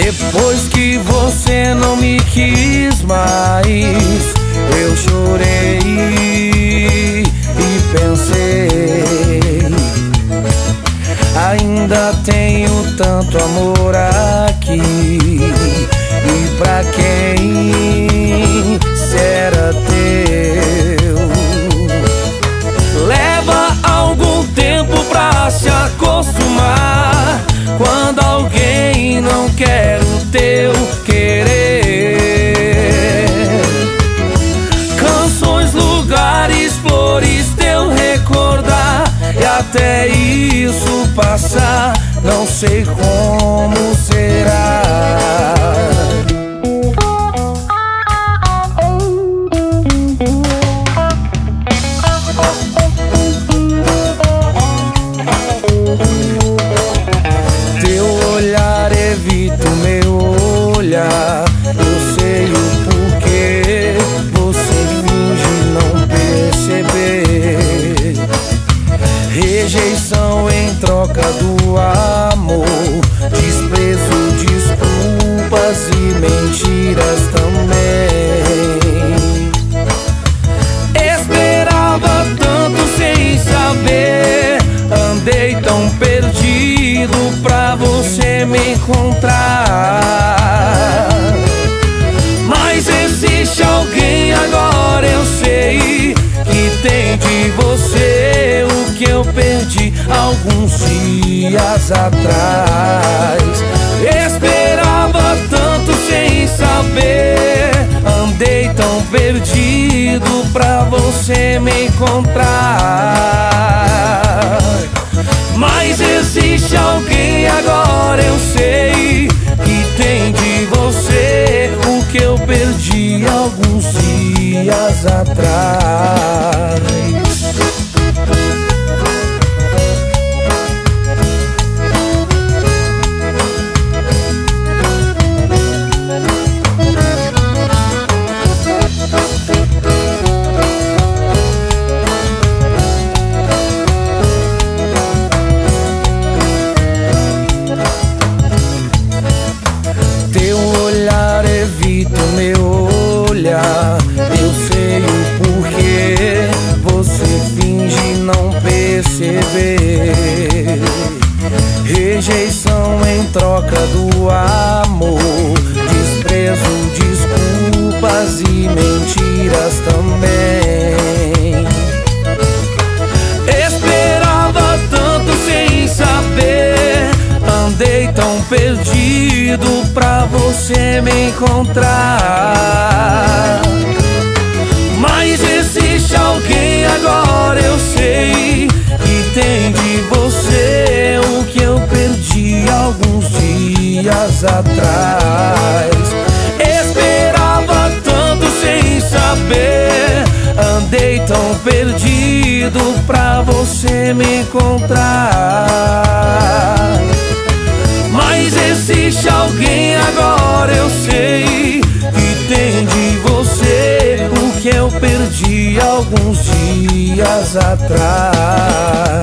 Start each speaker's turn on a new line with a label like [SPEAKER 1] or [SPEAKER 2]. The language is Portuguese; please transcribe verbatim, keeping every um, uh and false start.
[SPEAKER 1] Depois que você não me quis mais, eu chorei e pensei, ainda tenho tanto amor aqui. E pra quem será teu? Leva algum tempo pra se acostumar quando alguém não quer o teu querer. Canções, lugares, flores, teu recordar, e até isso passar, não sei como será. Evita o meu olhar, eu sei o porquê você finge não perceber. Rejeição em troca do amor, desprezo, desculpas e mentiras também. Esperava tanto sem saber, andei tão perdido pra você me encontrar. Mas existe alguém agora, eu sei, que tem de você o que eu perdi alguns dias atrás. Esperava tanto sem saber, andei tão perdido pra você me encontrar. Mas existe alguém agora, eu sei, que tem de você o que eu perdi alguns dias atrás. Evita o meu olhar, eu sei o porquê você finge não perceber. Rejeição em troca do amor, desprezo, desculpas e mentiras também. Esperava tanto sem saber, andei tão perdido pra você me encontrar. Mas existe alguém agora, eu sei, que tem de você o que eu perdi alguns dias atrás. Esperava tanto sem saber, andei tão perdido pra você me encontrar. Mas existe alguém agora, eu sei, que tem de você o que eu perdi alguns dias atrás.